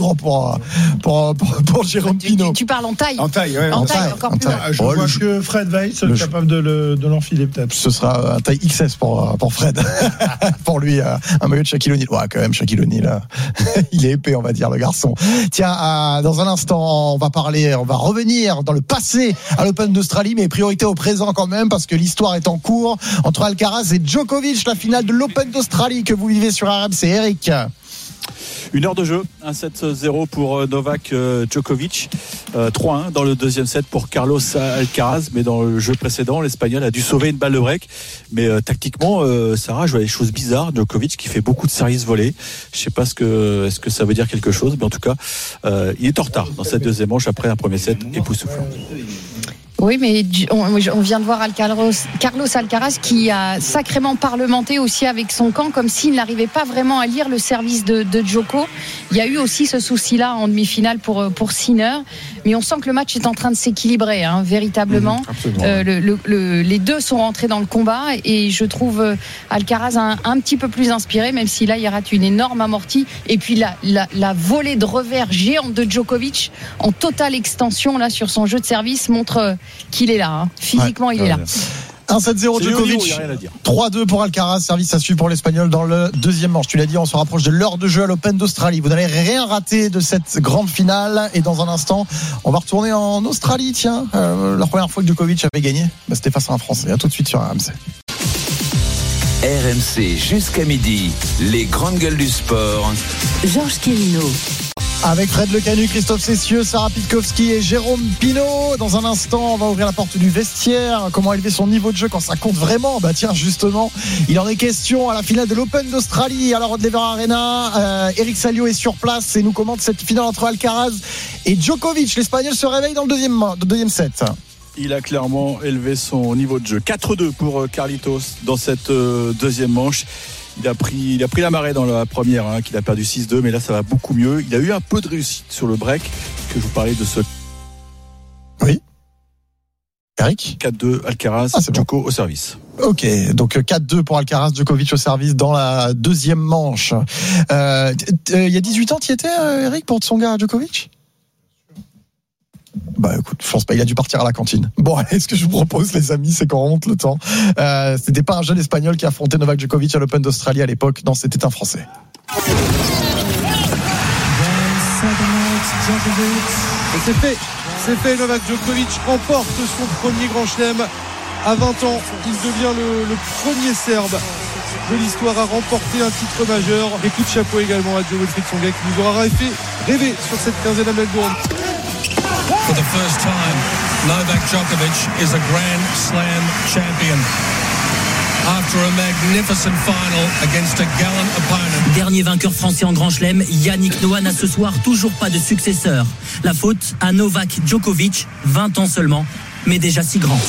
pour Jérôme Pinault. Tu parles en taille. En taille, encore plus grand. Je vois que Fred Weiss est capable de l'enfiler peut-être. Ce sera un taille XS pour Fred. Pour lui, un maillot de Shaquille O'Neal. Ouais, quand même, Shaquille O'Neal, il est épais, on va dire, le garçon. Tiens, dans un instant, on va revenir dans le passé à l'Open d'Australie, mais priorité au présent quand même, parce que l'histoire est en cours entre Alcaraz et Djokovic, la finale de l'Open d'Australie que vous vivez sur RMC. Eric. 1 heure de jeu, 1-7-0 pour Novak Djokovic, 3-1 dans le deuxième set pour Carlos Alcaraz, mais dans le jeu précédent, l'Espagnol a dû sauver une balle de break, mais tactiquement, Sarah, je vois des choses bizarres. Djokovic qui fait beaucoup de services volés, je sais pas est-ce que ça veut dire quelque chose, mais en tout cas, il est en retard dans cette deuxième manche après un premier set époustouflant. Oui, mais on vient de voir Carlos Alcaraz qui a sacrément parlementé aussi avec son camp, comme s'il n'arrivait pas vraiment à lire le service de Djoko. Il y a eu aussi ce souci-là en demi-finale pour Sinner, mais on sent que le match est en train de s'équilibrer, véritablement. Les deux sont rentrés dans le combat et je trouve Alcaraz un petit peu plus inspiré, même si là il rate une énorme amortie. Et puis la volée de revers géante de Djokovic en totale extension là sur son jeu de service montre qu'il est là, physiquement il est là. 1-7-0 Djokovic, 3-2 pour Alcaraz, service à suivre pour l'Espagnol dans le deuxième manche. Tu l'as dit, on se rapproche de l'heure de jeu à l'Open d'Australie. Vous n'allez rien rater de cette grande finale. Et dans un instant, on va retourner en Australie. Tiens, la première fois que Djokovic avait gagné, c'était face à un Français. À tout de suite sur RMC. RMC jusqu'à midi, les grandes gueules du sport. Georges Quérino. Avec Fred Lecanu, Christophe Cessieux, Sarah Pitkowski et Jérôme Pinault. Dans un instant, on va ouvrir la porte du vestiaire. Comment élever son niveau de jeu quand ça compte vraiment? Tiens, justement, il en est question à la finale de l'Open d'Australie à la Rod Laver Arena. Eric Salio est sur place et nous commente cette finale entre Alcaraz et Djokovic. L'Espagnol se réveille dans le deuxième set. Il a clairement élevé son niveau de jeu. 4-2 pour Carlitos dans cette deuxième manche. Il a pris la marée dans la première, qu'il a perdu 6-2, mais là ça va beaucoup mieux. Il a eu un peu de réussite sur le break, que je vous parlais de ce. Oui. Eric 4-2, Alcaraz, Djoko au service. Ok, donc 4-2 pour Alcaraz, Djokovic au service dans la deuxième manche. Il y a 18 ans, tu y étais, Eric, pour Tsonga Djokovic ? Bah écoute, je pense pas, il a dû partir à la cantine. Bon, allez, ce que je vous propose, les amis, c'est qu'on remonte le temps. C'était pas un jeune Espagnol qui affrontait Novak Djokovic à l'Open d'Australie à l'époque. Non, c'était un Français. Et c'est fait, Novak Djokovic remporte son premier grand chelem à 20 ans. Il devient le premier Serbe de l'histoire à remporter un titre majeur. Et coup de chapeau également à Wilfried Tsonga qui nous aura fait rêver sur cette quinzaine à Melbourne. For the first time, Novak Djokovic is a Grand Slam champion. After a magnificent final against a gallant opponent. Dernier vainqueur français en Grand Chelem, Yannick Noah n'a ce soir toujours pas de successeur. La faute à Novak Djokovic, 20 ans seulement, mais déjà si grand.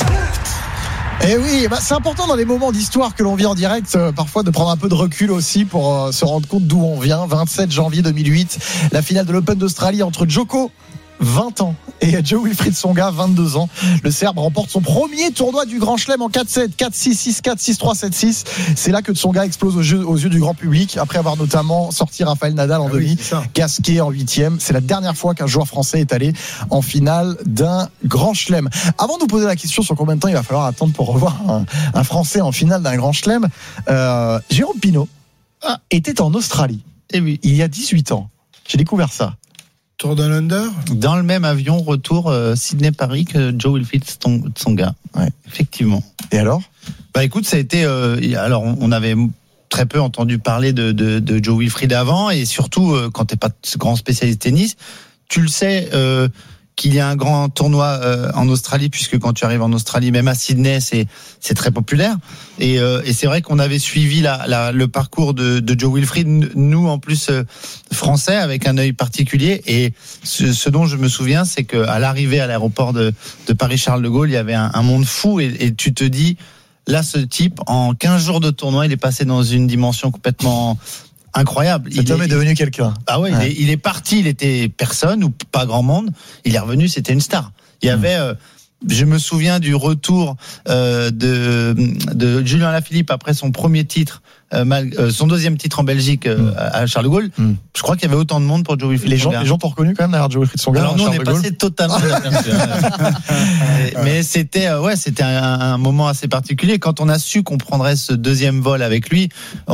Eh oui, c'est important dans les moments d'histoire que l'on vit en direct, parfois de prendre un peu de recul aussi pour se rendre compte d'où on vient. 27 janvier 2008, la finale de l'Open d'Australie entre Djoko, 20 ans, et Jo-Wilfried Tsonga, 22 ans. Le Serbe remporte son premier tournoi du Grand Chelem en 4-7, 4-6, 6-4, 6-3, 7-6. C'est là que Tsonga explose aux yeux du grand public, après avoir notamment sorti Rafael Nadal en demi, Gasquet en 8e. C'est la dernière fois qu'un joueur français est allé en finale d'un Grand Chelem. Avant de nous poser la question sur combien de temps il va falloir attendre pour revoir un Français en finale d'un Grand Chelem, Jérôme Pinault était en Australie. Et oui. Il y a 18 ans. J'ai découvert ça. Tour de l'Under dans le même avion, retour Sydney-Paris que Jo-Wilfried Tsonga. Ouais. Effectivement. Et alors ? Bah écoute, ça a été. Alors, on avait très peu entendu parler de Jo-Wilfried avant, et surtout quand t'es pas grand spécialiste tennis, tu le sais. Qu'il y a un grand tournoi en Australie, puisque quand tu arrives en Australie, même à Sydney, c'est très populaire. Et c'est vrai qu'on avait suivi le parcours de Jo-Wilfried, nous en plus français, avec un œil particulier. Et ce dont je me souviens, c'est qu'à l'arrivée à l'aéroport de Paris-Charles de Gaulle, il y avait un monde fou, et tu te dis, là, ce type, en 15 jours de tournoi, il est passé dans une dimension complètement incroyable. Cet homme est devenu quelqu'un. Ah ouais, il est parti, il était personne ou pas grand monde. Il est revenu, c'était une star. Il y avait, je me souviens du retour de Julien Alaphilippe après son premier titre, son deuxième titre en Belgique à Charles de Gaulle. Je crois qu'il y avait autant de monde pour Jo-Wilfried Tsonga. Les gens t'ont reconnu quand même derrière Jo-Wilfried Tsonga. Alors nous, on est passé totalement inaperçu. Mais c'était un moment assez particulier. Quand on a su qu'on prendrait ce deuxième vol avec lui,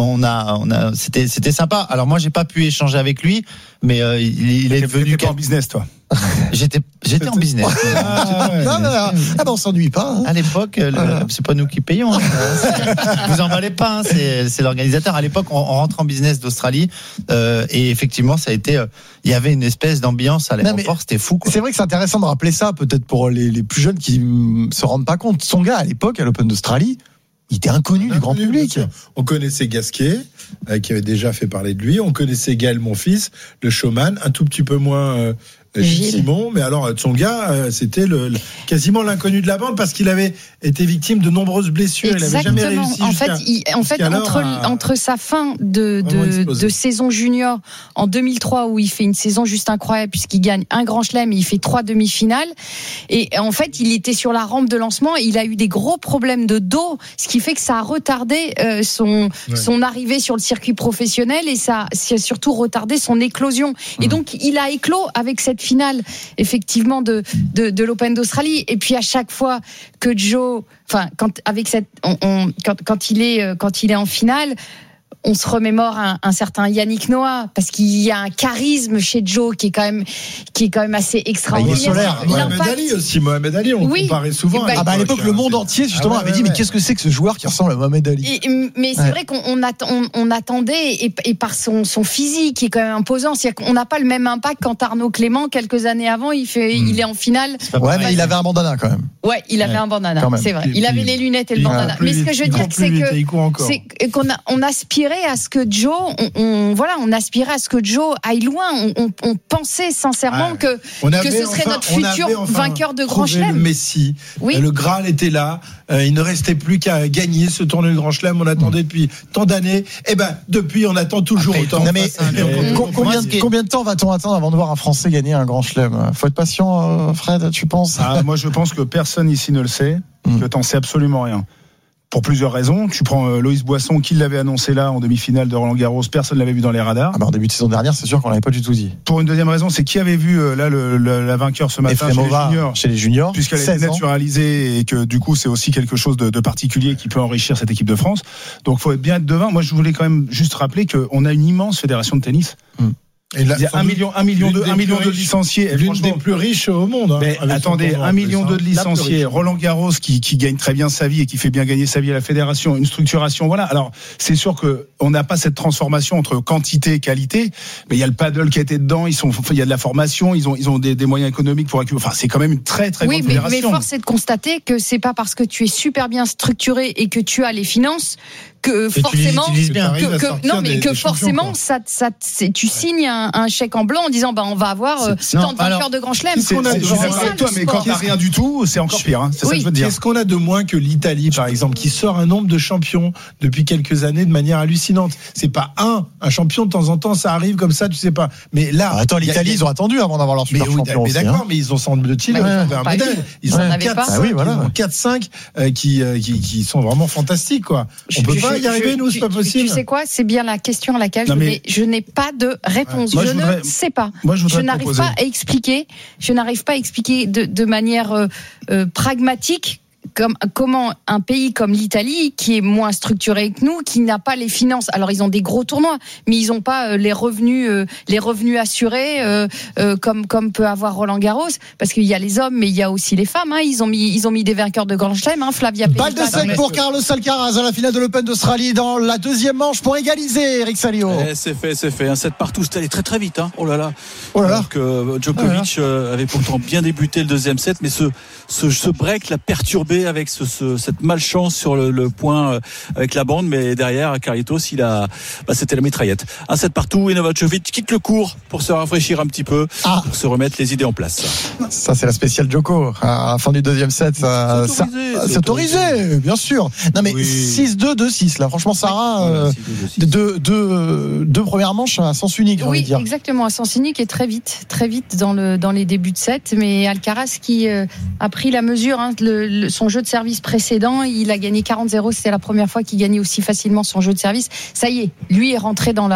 c'était sympa. Alors moi, j'ai pas pu échanger avec lui, mais il est devenu en business, toi. J'étais en business. On s'ennuie pas. À l'époque, c'est pas nous qui payons. Vous emballez pas, c'est l'organisateur. À l'époque, on rentre en business d'Australie, et effectivement, ça a été. Il y avait une espèce d'ambiance à l'aéroport, c'était fou, quoi. C'est vrai que c'est intéressant de rappeler ça, peut-être pour les plus jeunes qui se rendent pas compte. Tsonga, à l'époque, à l'Open d'Australie, il était inconnu du grand public. On connaissait Gasquet, qui avait déjà fait parler de lui. On connaissait Gaël Monfils, le showman, un tout petit peu moins Gilles Simon. Mais alors, Tsonga, c'était quasiment l'inconnu de la bande, parce qu'il avait été victime de nombreuses blessures. Exactement. Il n'avait jamais réussi. En fait, entre sa fin de saison junior en 2003, où il fait une saison juste incroyable, puisqu'il gagne un grand chelem et il fait 3 demi-finales. Et en fait, il était sur la rampe de lancement. Il a eu des gros problèmes de dos, ce qui fait que ça a retardé son arrivée sur le circuit professionnel, et ça a surtout retardé son éclosion. Et donc, il a éclos avec cette finale, effectivement, de l'Open d'Australie. Et puis, à chaque fois que Joe, quand il est en finale, on se remémore un certain Yannick Noah, parce qu'il y a un charisme chez Joe qui est quand même assez extraordinaire. Mohamed Ali, on le comparait souvent. À l'époque, le monde entier justement avait dit mais qu'est-ce que c'est que ce joueur qui ressemble à Mohamed Ali. Mais c'est vrai qu'on attendait, et par son physique qui est quand même imposant, c'est-à-dire qu'on n'a pas le même impact quand Arnaud Clément, quelques années avant, il est en finale. Ouais, mais il avait un bandana quand même. Ouais, il avait un bandana, c'est vrai. Il avait les lunettes et le bandana. Mais ce que je veux dire, c'est qu'on aspirait aspirait à ce que Joe, on aspirait à ce que Joe aille loin. On pensait sincèrement que ce serait notre futur vainqueur de Grand Chelem. Le Messi, le Graal était là. Il ne restait plus qu'à gagner ce tournoi de Grand Chelem. On attendait depuis tant d'années. Et depuis, on attend toujours autant. Combien de temps va-t-on attendre avant de voir un Français gagner un Grand Chelem? Faut être patient, Fred, tu penses? Moi, je pense que personne ici ne le sait, que t'en sais absolument rien. Pour plusieurs raisons. Tu prends Loïs Boisson, qui l'avait annoncé là en demi-finale de Roland-Garros, personne ne l'avait vu dans les radars. En début de saison dernière, c'est sûr qu'on l'avait pas du tout dit. Pour une deuxième raison, c'est qui avait vu la vainqueur ce matin chez les juniors, puisqu'elle est naturalisée et que du coup c'est aussi quelque chose de particulier qui peut enrichir cette équipe de France. Donc faut bien être devin. Moi je voulais quand même juste rappeler qu'on a une immense fédération de tennis. Et là, il y a 1 million de licenciés. L'une des plus riches au monde. Mais attendez, 1 million de licenciés. Roland Garros qui gagne très bien sa vie et qui fait bien gagner sa vie à la fédération. Une structuration, voilà. Alors, c'est sûr que on n'a pas cette transformation entre quantité et qualité. Mais il y a le paddle qui a été dedans. Il y a de la formation. Ils ont des moyens économiques pour récupérer. Enfin, c'est quand même une très grande fédération. Mais force est de constater que c'est pas parce que tu es super bien structuré et que tu as les finances que forcément, tu signes un chèque en blanc en disant on va avoir tant de vainqueurs de Grand Chelem. Je suis d'accord avec toi, mais quand t'as rien du tout, c'est encore pire. C'est ça que je veux dire. Qu'est-ce qu'on a de moins que l'Italie, par exemple, qui sort un nombre de champions depuis quelques années de manière hallucinante? C'est pas un champion de temps en temps, ça arrive comme ça, tu sais pas. Mais là, l'Italie, ils ont attendu avant d'avoir leur super champion. Mais d'accord, mais ils ont semble-t-il un modèle. Ils ont 4-5 qui sont vraiment fantastiques, quoi. On peut pas y arriver, nous, c'est pas possible. Tu sais quoi, c'est bien la question à laquelle je n'ai pas de réponse. Je ne sais pas. Je n'arrive pas à expliquer. Je n'arrive pas à expliquer de manière pragmatique comment un pays comme l'Italie, qui est moins structuré que nous, qui n'a pas les finances. Alors ils ont des gros tournois, mais ils n'ont pas les revenus assurés comme peut avoir Roland Garros, parce qu'il y a les hommes, mais il y a aussi les femmes. Ils ont mis des vainqueurs de Grand Chelem. Flavia Pelletta. Balle de 5 pour Carlos Alcaraz à la finale de l'Open d'Australie dans la deuxième manche pour égaliser. Eric Salio. C'est fait. Un 7 partout. C'était allé très très vite. Oh là là. Alors que Djokovic avait pourtant bien débuté le deuxième set, mais ce break l'a perturbé avec cette malchance sur le point avec la bande, mais derrière Carlitos c'était la mitraillette. Un 7 partout et Novak Djokovic quitte le court pour se rafraîchir un petit peu, pour se remettre les idées en place. Ça c'est la spéciale Djoko à la fin du deuxième set. C'est autorisé, bien sûr. Non mais 6-2, 2-6 là. Franchement Sarah, deux premières manches à sens unique. Oui, exactement, à sens unique et très vite dans les débuts de set. Mais Alcaraz qui a pris la mesure, son jeu de service précédent, il a gagné 40-0, c'était la première fois qu'il gagnait aussi facilement son jeu de service. Ça y est, lui est rentré dans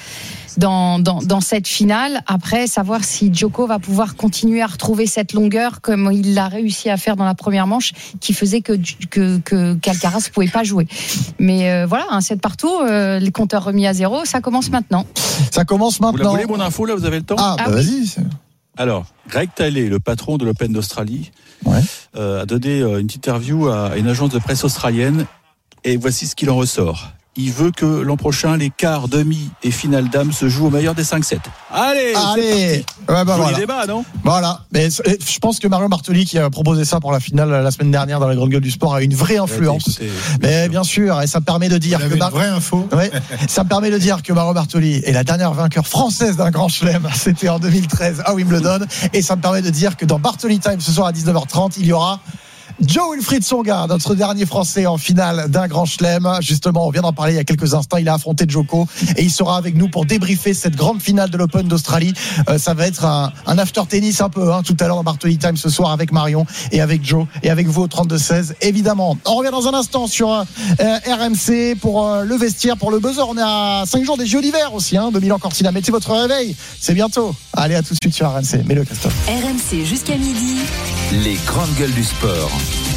cette finale. Après, savoir si Djoko va pouvoir continuer à retrouver cette longueur comme il l'a réussi à faire dans la première manche, qui faisait qu'Alcaraz pouvait pas jouer. Mais voilà, un 7 partout, les compteurs remis à 0, ça commence maintenant. Vous la voulez, mon info, là, vous avez le temps? Vas-y. Alors, Greg Talley, le patron de l'Open d'Australie, a donné une interview à une agence de presse australienne, et voici ce qu'il en ressort. Il veut que l'an prochain, les quarts, demi et finale dames se jouent au meilleur des 5-7. Allez. Joli débat, non? Voilà. Mais je pense que Mario Bartoli, qui a proposé ça pour la finale la semaine dernière dans les grandes gueules du sport, a une vraie influence. Mais bien sûr, et ça me permet de dire que vraie info. Ça me permet de dire que Mario Bartoli est la dernière vainqueur française d'un Grand Chelem. C'était en 2013 à Wimbledon. Et ça me permet de dire que dans Bartoli Time ce soir à 19h30, il y aura Joe Wilfried Tsonga, notre dernier Français en finale d'un Grand Chelem. Justement, on vient d'en parler il y a quelques instants. Il a affronté Djoko et il sera avec nous pour débriefer cette grande finale de l'Open d'Australie. Ça va être un after tennis un peu tout à l'heure dans Bartoli Time ce soir avec Marion et avec Joe et avec vous au 32-16 évidemment. On revient dans un instant sur RMC pour le vestiaire, pour le buzzer. On est à 5 jours des Jeux d'hiver aussi, de Milan-Cortina. Mettez votre réveil, c'est bientôt. Allez, à tout de suite sur RMC. Mets-le, Christophe. RMC jusqu'à midi. Les grandes gueules du sport.